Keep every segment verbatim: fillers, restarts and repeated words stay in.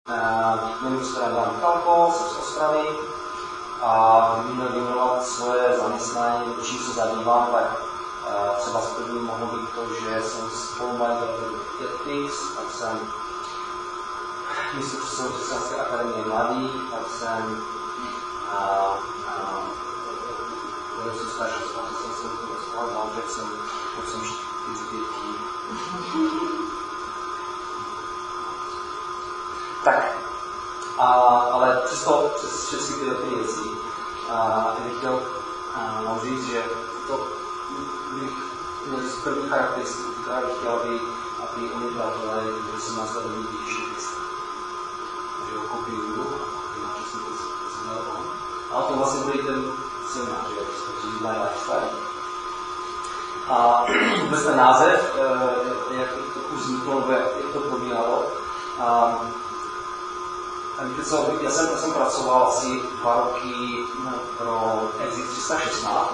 Jmenuji se teda Dan Michalko, jsem z Ostravy a kdybych měl vyjmenovat svoje zaměstnání, čím se zabývám, tak uh, třeba z první mohlo být to, že jsem spolumajitel Jetflix, tak jsem místopředsedou Křesťanské akademie mladých, tak jsem vedoucí staršístva křesťanského společného, že jsem jsem čtyři dětí. Tak, a, ale přesto přes všechny tyhle ty věci bych chtěl vám říct, že to bych měl z první charakteristiky, která bych chtěl, aby, aby oni bratové, že jsem následovný Ježíše Krista. Takže ho kopiuju a na přesně to se měl on. A to vlastně bude ten seminář, že je My Lifestyle. A vůbec ten název, jak to už vzniklo, nebo jak to probíhalo. Víte co, já jsem, já jsem pracoval asi dva roky pro Exit tři sta šestnáct,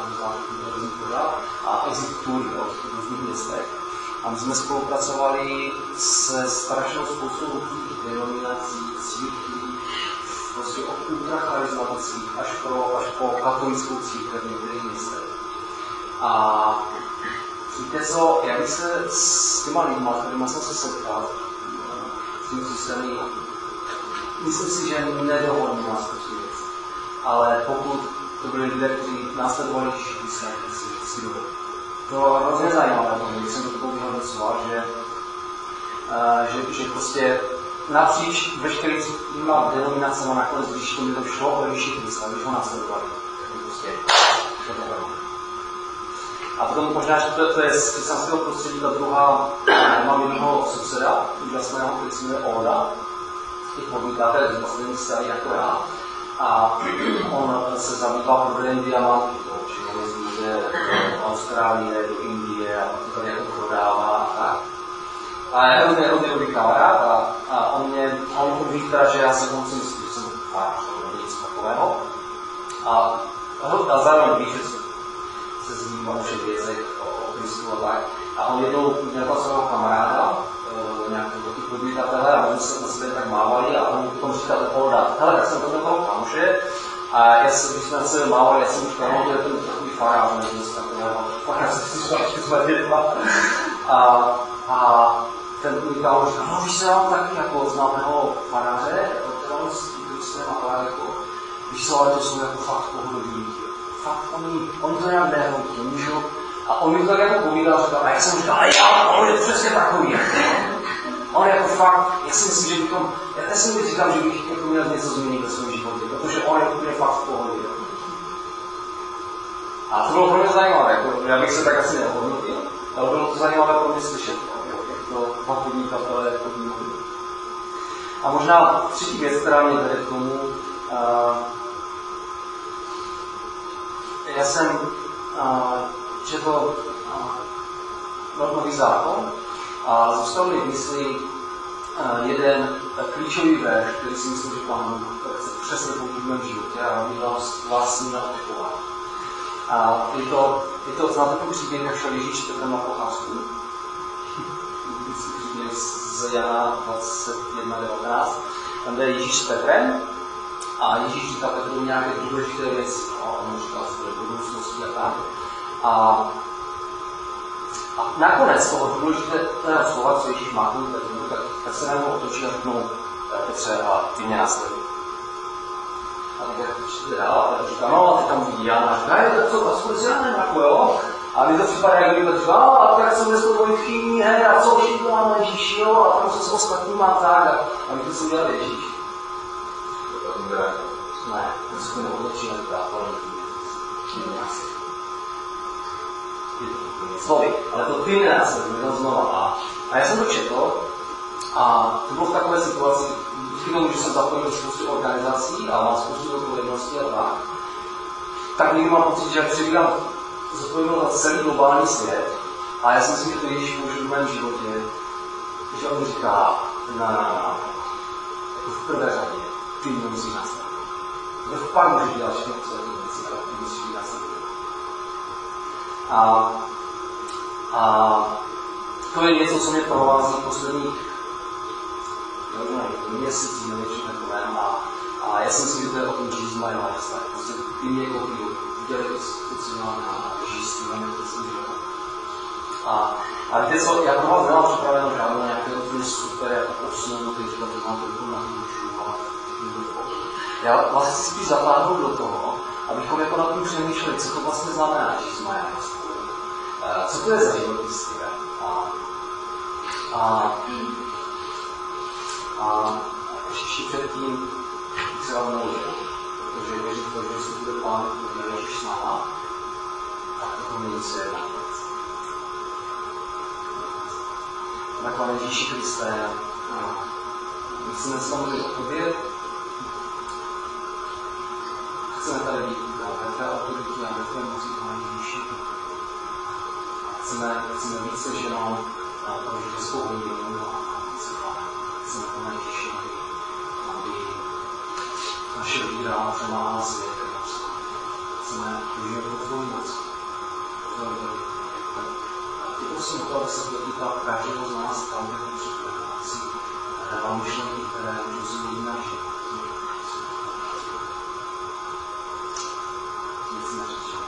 a Exit Tour v různých městech. A my jsme spolupracovali se strašnou spoustou různých denominací, církví, prostě od ultracharizmatických až, pro, až po katolickou církev v některých městech. A víte co, já bych se s těma lidma, s kterými jsem se setkal, s tím systémy, myslím si, že nedohodný nás prostě věc. Ale pokud to byli lidé, kteří následovali Ježíše Krista, si si dovolili. To bylo hrozně zajímavé, když jsem to takový vyhodnocoval, že, uh, že, že prostě napříč veškerýma denominacemi nakonec, když to mi šlo o Ježíše Krista, když ho následovali, prostě to bylo. A potom možná, že to, to je z křesťanského prostředí ta druhá, mám jednoho souseda, úžasného, který se jmenuje Olda, i podnikatel, z posledních starý jako já. A on se zabývá prodejem diamantů, čili on jezdí do Austrálie, do Indie a to tady jako prodává a tak. A je hrozně, hrozně dobrý kamarád a, a on mě, on ví teda, že já se musím myslí, že jsem fář, nebo něco takového. A, a zároveň ví, že se zmínil o všech věcech, o Kristu a tak. A on jednou měl svého kamaráda, nějakého taky podnikatele, a oni se na sebe tak mávali a on potom říkal Olda, hele, tak jsem to měl toho kamoše a já jsem, když jsme na sebe mávali, já jsem říkal, no to je ten takový farář, nebo něco takového, pak já jsem si říkal, že jsme dětma. A, a ten můj kámoš říkal, no víš, já mám taky jako známého faráře, teda on s tím ale jako, víš co, ale to jsou jako fakt pohodlní. Fakt, oni, oni to nějak nehroutí, nemůžou. A on mi to tak jako povídal, říkal, a já jsem říkal, a já, on je přesně takový. On jako fakt, já si myslím, že bychom, já si mi říkám, že bych jako měl něco změnit ve svém životě, protože on je úplně fakt v pohodě. A to bylo pro mě zajímavé, jako, já bych se tak asi nehodnotil, ale bylo to zajímavé pro mě slyšet, jak to dva podnikatelé podnikali. A možná třetí věc, která mě vede k tomu, uh, já jsem uh, četl uh, nový zákon a zůstal mi v mysli uh, jeden uh, klíčový verš, který si myslím, že Pán chce přesně použít v mém životě a bych vás, vás s ním naopakovat. A je to, je to znáte ten příběh, jak šel Ježíš Petrem na pocházku. Příběh z Jana dvacet jedna devatenáct. Tam jde Ježíš s Petrem a Ježíš říká Petru nějaké důležité věci. No, on říkal svoje budoucnosti a tak. A, a nakonec toho důležitého slova, co Ježíš má k Petru, tak, tak se na něho otočí a řeknou Petře, a ty mě následuj. A tak jak čtete dál, a Petr říká, no a ty tam vidí Jana, a říká, hej, tak co, tak speciálně jako jo. A mi to připadá, jak kdyby říká, no a tak jsem dnes tvoji tchýní, hej, a co všichni máme Ježíši, jo, a tam se s ostatníma a tak. A, a my to se udělali Ježíš. Ne, to se to neotočí a říká, to není asi. Slovy, ale to ty nenásleduje, to znova. A, a já jsem to četl a to bylo v takové situaci, díky tomu, že jsem zapojil do spoustu organizací a mám spoustu odpovědností a tak, tak někdy mám pocit, že přebírám zodpovědnost za celý globální svět a já si myslím, že to Ježíš použil v mém životě, že on mi říká, na, na, na, jako v prvé řadě, ty mě musíš nastavit. To pak můžeš dělat všechno, co ty musíš být nastavit. A, a to je něco, co mě provází posledních možná několik měsíců, nevětší takové. A, a já jsem si myslel, že to je o tom Jesus My Lifestyle. Prostě ty mě koupil, udělali to speciálně a žijí s tím, to jsem dělal. A, a víte co, já pro vás nemám připraveno žádnou nějaké úplně super jako posunout, teď to mám trochu na dušu a já vás chci spíš zatáhnout do toho, abychom jako na tím přemýšleli, co to vlastně znamená, že jsme jako spolu. Co to je za životní styl? A, a, a ještě předtím bych se vám naučil, protože věřím to, že jestli bude Pán Ježíš s náma, tak to není se jedna věc. Tak Pane Ježíši Kriste, my chceme s vámi o tobě, chceme tady být ve tvé autoritě a ve tvé moci, Pane Ježíši. Chceme, chceme víc než jenom prožít svou hodinu a chceme, Pane Ježíši, aby, aby naše víra přemáhala svět. Chceme užívat tvou moc. Ty prosím o to, aby se dotýkal každého z nás tam, kde to připravující a dával myšlenky, které můžou změnit náš život. Nic neřečeno.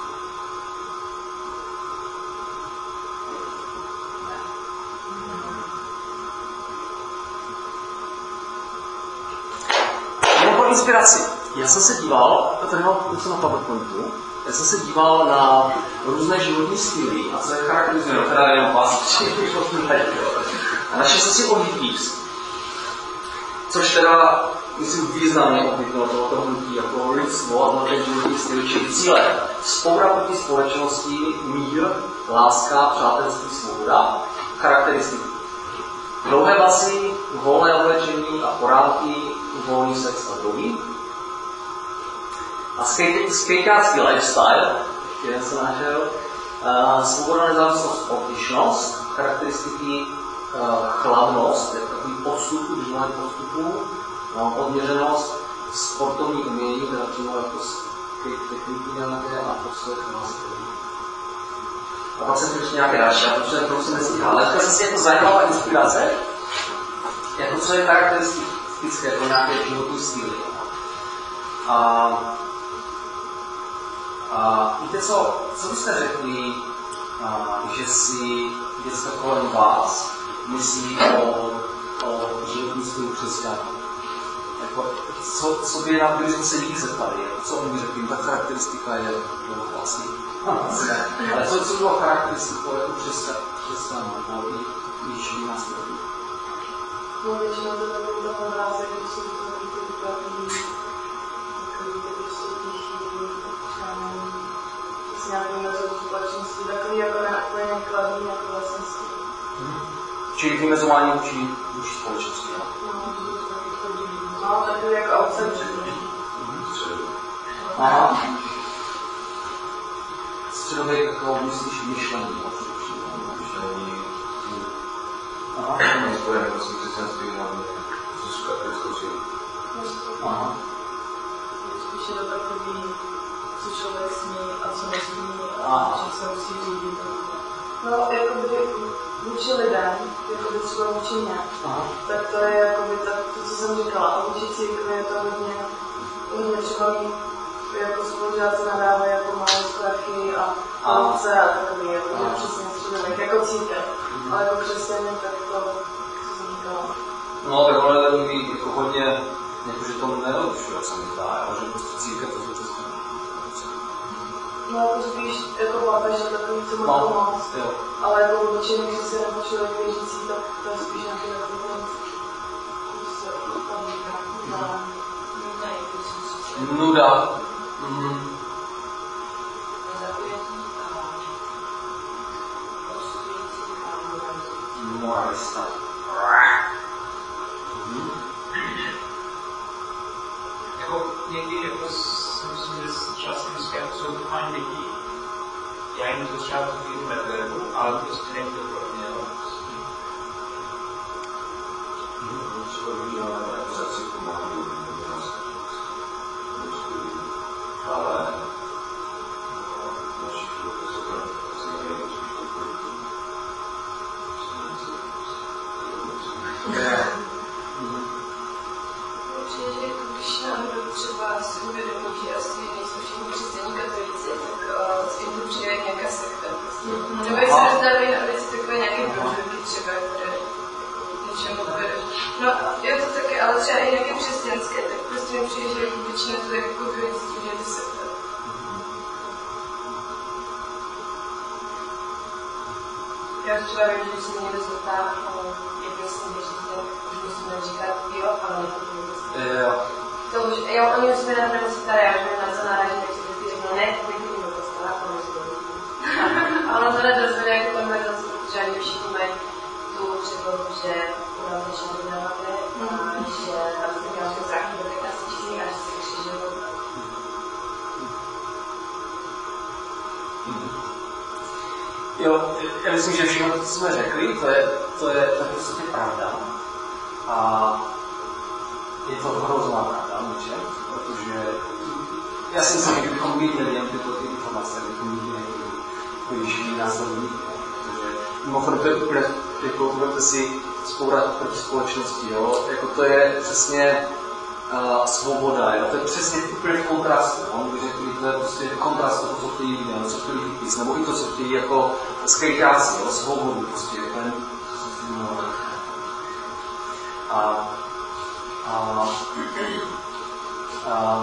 Jenom pro inspiraci. Já jsem se díval, to tady mám něco na PowerPointu, já jsem se díval na různé životní styly a co je charakterizuje, no teda jenom vás a našel jsem si o hippies, což teda, myslím, významně ovlivnilo tohoto hnutí jako lidstvo a ten životní styl, čili cíle vzpoura proti společnosti, mír, láska, přátelství, svoboda, charakteristiky. Dlouhé vlasy, volné oblečení a porádky, volný sex a drogy. A skejťácký lifestyle, jeden jsem našel, uh, svoboda, nezávislost, odlišnost, charakteristiky uh, chladnost, jako takový postup, držování postupů, no, odměřenost, sportovní umění, teda přímo jako skate techniky nějaké a poslech nástrojů. A pak jsem ještě nějaké další, a protože to jsem nestíhal. Ale říkal jsem si jako zajímavá inspirace, jako co je charakteristické pro nějaké životní styly. A A víte co, co byste řekli, a, že si děcka kolem vás myslí o, o životní stylu křesťanů? Jako, co, co by nám, kdybychom se jich zeptali, co oni by řekli, ta charakteristika je no, vlastně, ale co, co bylo charakteristikou jako křesťanů, nebo i když by nás řekli? No, většinou to takový ten obrázek, že jsou to takový vyplatný, takový s nějakou mezou společností, takový jako neúplně kladný jako vlastnosti. Hmm. Čili vymezování vůči vůči společnosti, jo? No, no, takový jako outsider. Aha. Středověk jako myslíš myšlení. Myšlení. Aha. No, spojené vlastně křesťanství hlavně s katolickou církví. Aha. Spíše to takový, co člověk smí a co nesmí Aha. a co se musí řídit. No, jakoby vůči lidem, jakoby třeba vůči mě, tak to je jakoby tak, to, co jsem říkala. A vůči církvi je to hodně, hodně třeba mít, jako spolužáci nadávají jako malé strachy a a takový, jako to přesně středověk, jako církev. Mm. Ale jako křesťané, tak to, co jsem říkala. No, tak ono je takový jako hodně, jakože to nerozlišuje, co mi zdá, že prostě církev to jsou křesťané. No, jako spíš jako papež je takový, co má no, pomoct. Jo. Ale jako obyčejný křesťan nebo člověk věřící, to, to je spíš nějaký takový ten, nuda. Mhm. Moralista. Mhm. Jako někdy jako si myslím, že časem říkám, že jsou to fajn lidi. Já jim to třeba takový neberu, ale prostě není to pro mě. Třeba využíváme organizaci pomáhají ale naši filozofové se nevědí, je to taky, ale třeba i nějaké křesťanské, tak prostě mi přijde, že většinou to tak jako vždycky, že ty se to. Já třeba vím, že když se někdo zeptá, jak vlastně věříte, už musíme říkat jo, ale ne to vlastně. Jo. To už, jo, oni musíme na to nemusí tady, já už mě na co náraží, tak si vždycky řeknou, ne, to bych do kostela, to musí to být. A ono to nedozvede jako konverzaci, protože oni všichni mají tu předlohu, že udám začne vydáváte a že tam se dělá všechno zráky do těch kasičí a že se křižují. Jo, já myslím, že všechno, co jsme řekli, to je, to je, to je prostě pravda. A je to hrozná pravda, může, protože já si myslím, že kdybychom viděli jen tyto ty informace, kdybychom viděli pojištění následníky, protože mimochodem to je úplně, jako uvědomte si, spoura proti společnosti, jo, jako to je přesně uh, svoboda, jo, to je přesně úplně v kontrastu, no, když řekli, to je prostě kontrast toho, co chtějí lidé, co chtějí vypis, nebo i to, co chtějí jako skrytáci, jo, svobodu, prostě, ten, a A, a,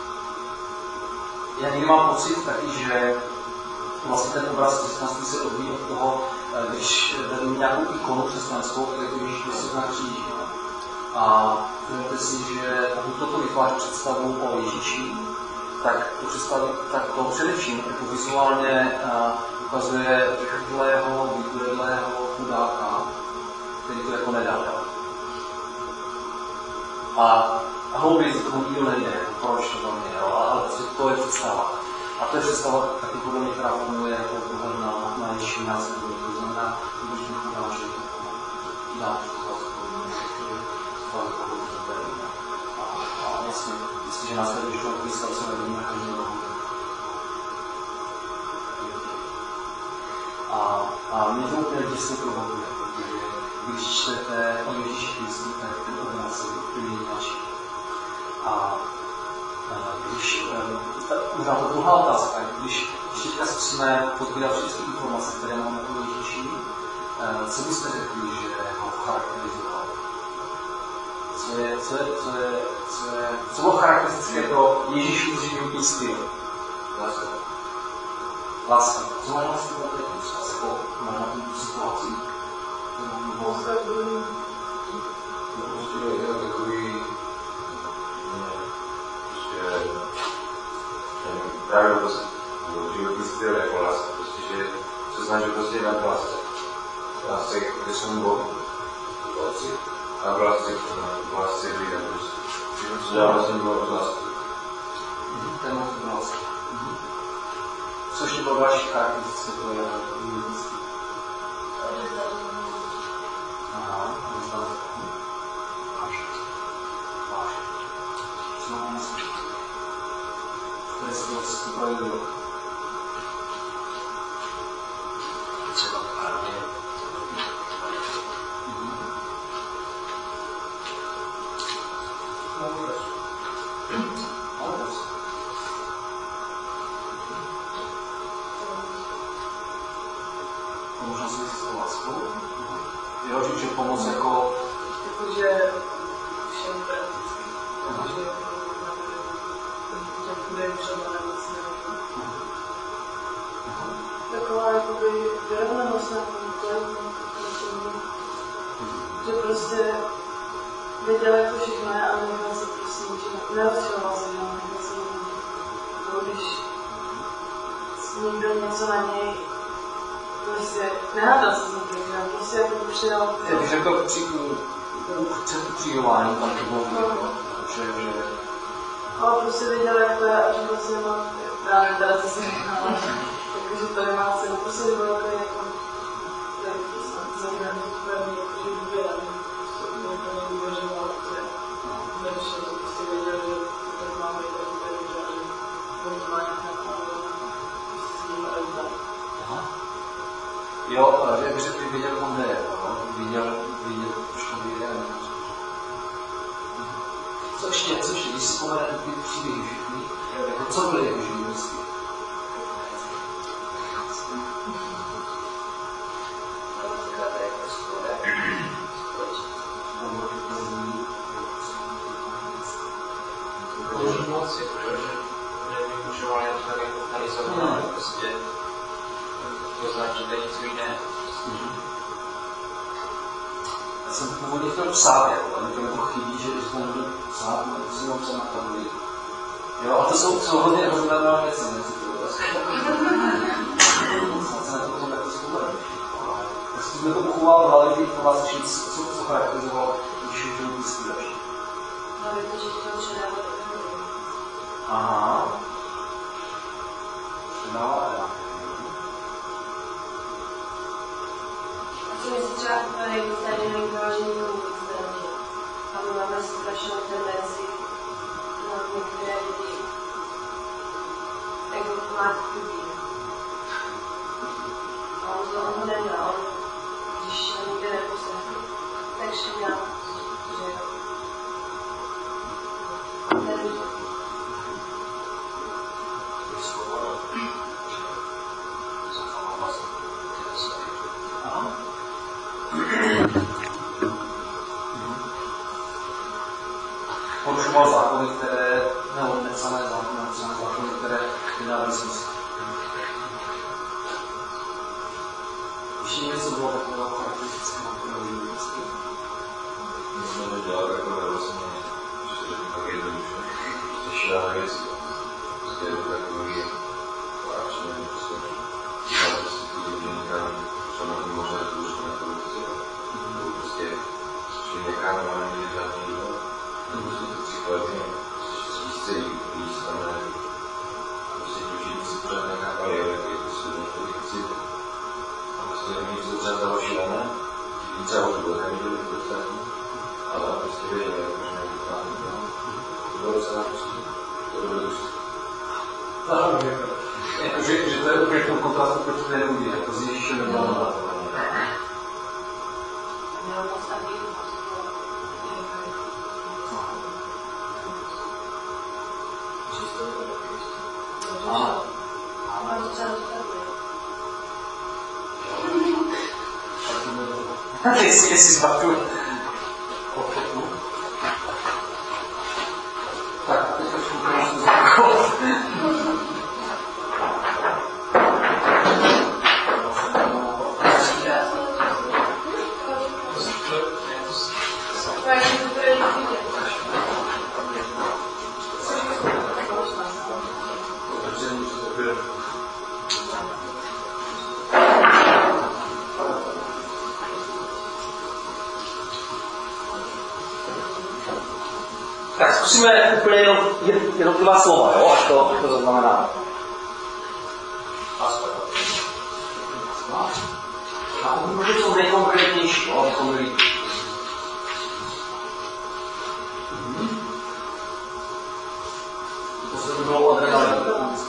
já někdy mám pocit taky, že vlastně ten obraz křesťanství se odvíjí od toho, když vedeme nějakou ikonu křesťanskou, tak jako Ježíš Kristus na kříži. A vezměte si, že pokud toto vytváří představu o Ježíši, tak to, představí, tak to především jako vizuálně ukazuje vyhrdlého, vyhrdlého chudáka, který to jako nedá. A hlouběji z toho nikdo nejde, proč to tam je, ale to je představa. A to je představa taky podle mě, která formuluje jako pohled na, na Ježíši následování. To znamená, že když bych udělal, že dá a vlastně, jestliže následuješ toho Krista, co nevím, jak to nebude. A, a mě to úplně děsně provokuje, protože když čtete o Ježíši Kristu, tak ten obraz je úplně jináčí. A když, možná to druhá otázka, když teďka zkusíme podbírat všechny informace, které máme o Ježíši, co byste řekli, že ho charakterizoval? Co je, co je, co je, co je, co bylo charakteristické pro Ježíšův životní styl? Láska. Láska. Co máš vlastně na té jako máš na tu situaci? Prostě je takový, prostě, právě prostě životní styl jako láska, prostě, že se snaží prostě dát v lásce. V lásce k svému Bohu, a v lásce k lásce k lidem prostě. Všechno, co dělá vlastně bylo z lásky. Ten moc z lásky. Co ještě bylo další charakteristické pro životnictví? Aha, nezdále. Váš. Váš. Co mám myslet? Které se to všechno projevilo? Třeba armie. Moudrost. Moudrost. To možná si myslí s tou láskou? Jo, říct, že pomoc jako... Jakože všem prakticky. Jakože jak bude třeba nemocné. Taková jakoby vyrovnanost na tom, že prostě věděl, jak to všechno je a nechal se prostě ničím, nerozčiloval se, že nechal se to, když někdo něco na něj prostě nehádal se s někým, že prostě jako to přijal. Já bych řekl při ukřivování tam to bylo vidět, že, že... Ale prostě věděl, jak to je a že prostě má, já nevím teda, co se nechala, jakože to nemá cenu, prostě bylo takový jako, to je prostě zajímavý, velmi jakože důvěra, prostě úplně nedůvěřoval, že nevyšel, že prostě věděl, že to tak má být, tak důvěřoval, že on má nějaká prostě s ním a Aha. Jo, jak řekl, viděl, on jde, viděl, viděl, už to vyjde. Co ještě, co ještě, když si vzpomenete ty příběhy všechny, jako co byly jeho životnictví? pomoci, protože nevyužívali to tak jako tady zrovna, prostě to znamená, že to je něco jiné. Já jsem původně chtěl psát, jako, ale mi to jako chybí, že když to nebudu psát, no, to si mám psát na tabuli. Jo, a to jsou, jsou hodně rozhodné věci, nechci to otázky. Snad se na to potom takto vzpomenu. Prostě jsme to pochoval v hlavě těch informací, co to charakterizovalo, když už životní styl další. Ale to, že to předává do Aha. Předává Eva. Co mi se třeba úplně tady nevyvážení vůbec zdraví. A my máme strašnou tendenci na některé lidi jako mát chudí. A on to on neměl, když na někde neposlechl, takže měl, že nevím. Aha. Porušoval zákony, které, nebo nepsané zákony, nepsané zákony, které nedávají smysl. Ještě něco bylo takového charakteristického pro vývojství. Musíme to dělat takové vlastně, že to řeknu tak jednoduše, řešila věci. Prostě je to takový, vážně, prostě, dělat prostě ty lidi někam, co na tom možná to už na korupci. Nebo prostě, že někam máme měli žádný jídlo, nebo si to příkladně, prostě čistící, když tam ne, prostě ti si pořád nechápali, ale je prostě na to chci. A prostě oni se třeba stalo šílené, ti třeba už bylo neviděli v podstatě, ale prostě věděli, že nějaký plán nebyl. To bylo docela prostě, to bylo prostě. Zároveň, že, že to je úplně v tom kontrastu, proč to neumí, jako z Ježíšem nebylo na to. Měl moc a být Aha. a to třeba dostatuje. Teď si jestli zbatuju. Tak, a teď trošku krásně zákon. Tak zkusíme úplně jenom jednotlivá slova, jo, až to, až to zaznamenáme. A může to nejkonkrétnější, jo, abychom byli. To se by bylo adrenalin.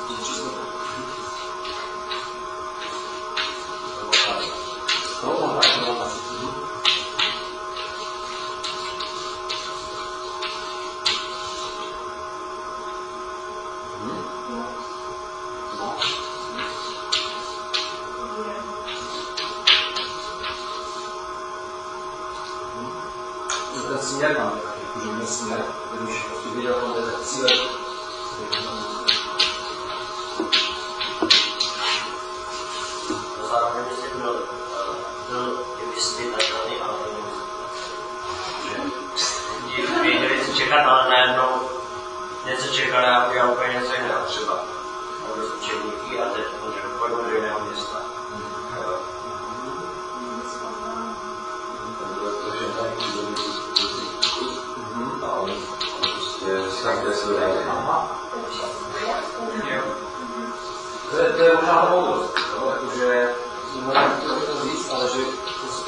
To možná je to asi. Ten směr máme taky, jakože měl směr, když prostě viděl tam ten cíle. Zároveň bych byl, byl vyspětatelný, ale to že věděli, co čekat, ale najednou něco čekali a udělal úplně něco jiného třeba. Nebo z učebníky a teď pojdu do jiného města. A oni prostě si tam kde se dodají. Aha. To je, to je možná ta moudrost, jo, jakože nemůžeme to říct, ale že prostě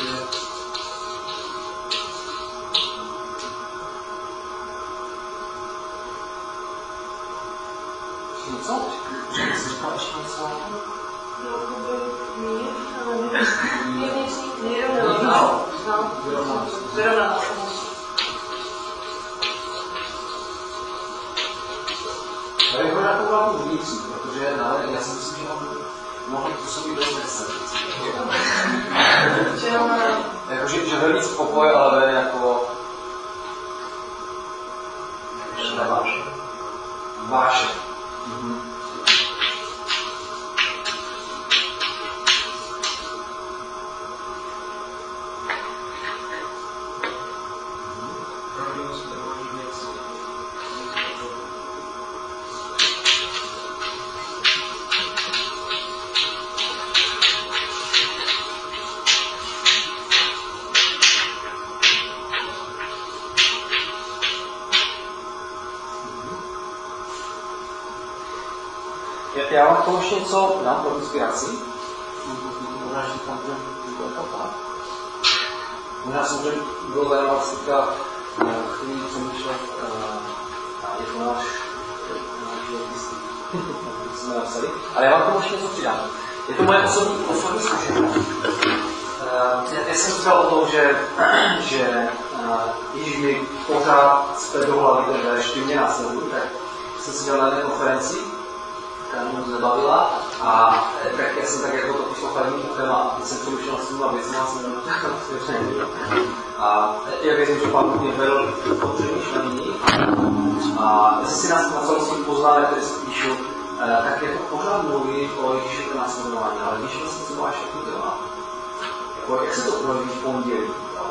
něco? Že jsi říkal ještě něco? Já bych možná koukal vnitřní, protože já si myslím, že on mohl působit dost excentricky. Jakože, že ve víc pokoj, ale ve jako... Že nemáš. vášeň. Mm-hmm. Já vám k tomu ještě něco dám pro inspiraci. Možná, že tam bude tak. Možná jsem že byl zajímavé teďka, který přemýšlel, je to náš životistý, jak jsme napsali. Ale já vám k tomu ještě něco přidám. Je to moje osobní, osobní zkušenost. Já jsem říkal o tom, že, že když mi pořád jste do hlavy držel, ještě mě následují, tak jsem si dělal na jedné konferenci, která mě moc zabavila, a tak já jsem tak jako to poslouchal jiným uchem a když jsem přemýšlel s těma věcmi, jsem jenom tak a já věřím, že Pán mě vedl to přemýšlení a já jsem si na celostních poznámek, které se píšu, tak jako pořád mluví o Ježíšově následování, ale když vlastně co máš všechny dělá, jako jak se to projeví v pondělí,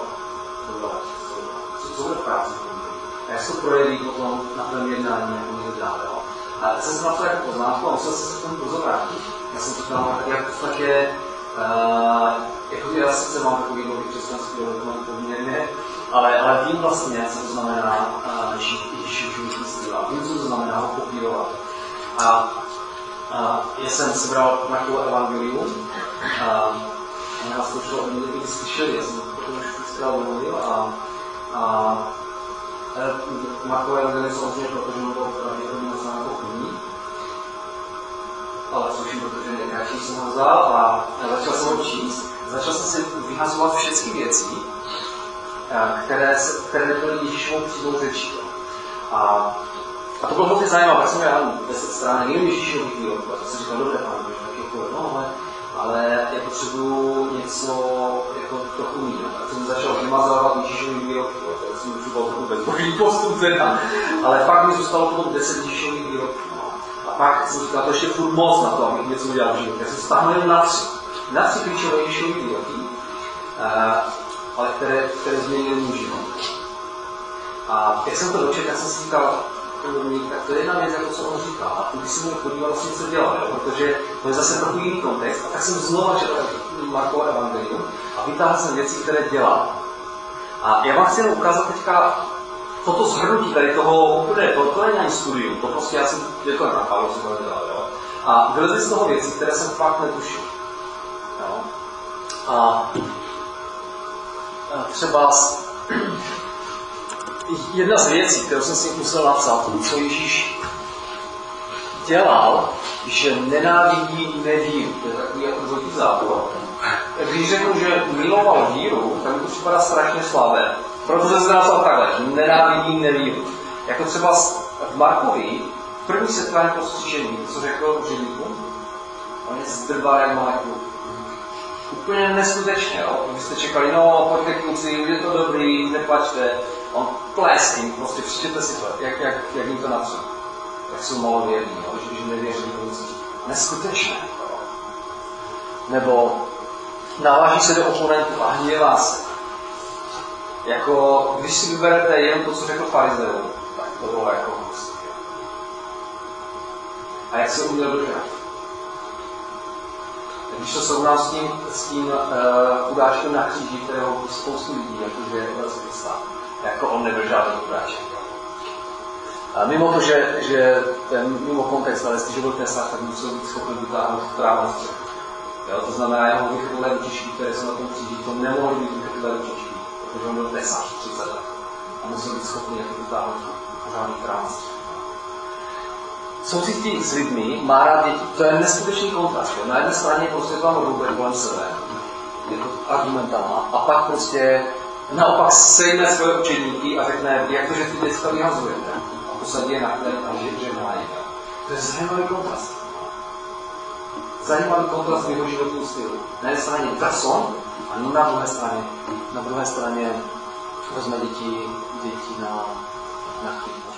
co, co bude v práci v pondělí, a jak se to projeví potom na tom jednání, jako někdo dále. A já jsem si na to jako poznámku a musel jsem se k tomu brzo vrátit. Já jsem říkal, jak v podstatě, uh, jako já sice mám takový nový křesťanský dokument poměrně, ale, ale vím vlastně, co to znamená uh, Ježíšův životní styl a vím, co to znamená ho kopírovat. A uh, já jsem si bral Markovo evangelium, a já vás to šlo, kdyby slyšeli, já jsem potom už zkrát mluvil a, a Markové evangelium samozřejmě, protože on byl pravděpodobně moc jako první, ale sluším, protože nejkratší jsem ho vzal a začal jsem ho číst. Začal jsem si vyhazovat všechny věci, které, které nebyly Ježíšovou přímou řečí. A, a to bylo hodně zajímavé, protože jsem měl deset stránek, jenom Ježíšových výroků. A to jsem říkal, dobře, pane, tak jako, no, ale, ale já potřebuju něco jako trochu mít. Tak jsem začal vymazávat Ježíšových výroků. Jsem učil vůbec boží postup teda, ale pak mi zůstalo potom deset Ježíšových výroků. No. A pak jsem říkal, to ještě furt moc na to, abych něco udělal v životě. Já jsem stáhl jenom na tři. Na tři klíčové Ježíšové výroky, uh, ale které, které změnily můj život. A jak jsem to dočetl, tak jsem si říkal, tak to je jedna věc, jako co on říká. A když si můžu podívat, vlastně co dělal, jo? Protože to je zase trochu jiný kontext. A tak jsem znova četl Markovo evangelium a vytáhl jsem věci, které dělal. A já vám chci jenom ukázat teďka toto shrnutí tady toho úplně, to, to není ani studium, to prostě já jsem jako nakázal, co to dělal, jo. A vylezly z toho věci, které jsem fakt netušil. Jo. A třeba jedna z věcí, kterou jsem si musel napsat, co Ježíš dělal, že nenávidí nevíru, to je takový jako dvojitý zápor. Když řeknu, že miloval víru, tak mi to připadá strašně slabé. Proto se napsal takhle, nenávidí nevíru. Jako třeba v Markovi, v první setkání po střížení, co řekl učeníkům, on je zdrbá jak malý kluk. Úplně neskutečně, jo? Když jste čekali, no, pojďte kluci, je to dobrý, neplačte. On pleským, prostě přečtěte si to, jak, jak, jak jim to natře. Jak jsou malověrní, jo? Že, že nevěří tomu, co říká. Neskutečné. Jo? Nebo naváží se do oponentů a hněvá se. Jako, když si vyberete jenom to, co řekl farizeů, tak to bylo jako hustý. A jak se uměl dožrat? Když to srovnám s tím, s tím uh, udáčkem na kříži, kterého spoustu lidí, jakože je Krista, jako on nebyl žádný udáček. A mimo to, že, že ten mimo kontext, ale jestliže byl tesař, tak musel být schopný vytáhnout trávu z střechu. Jo, to znamená, jeho vychytlé ručičky, které jsou na tom kříži, to nemohly být vychytlé ručičky, protože on byl tesař třicet let a musel být schopný jako vytáhnout pořádný trávu z střechu. Soucití s lidmi, má rád děti, to je neskutečný kontrast. Jo. Na jedné straně prostě tam růbe kolem sebe, jako argumentama, a pak prostě naopak sejme své učeníky a řekne, jak to, že ty děcka vyhazujete, a posadí je na chleb a žehnají. To je zajímavý kontrast. Zajímavý kontrast v jeho životním stylu. Na jedné straně drson, a na druhé straně, na druhé straně vezme děti, děti na, na chleb.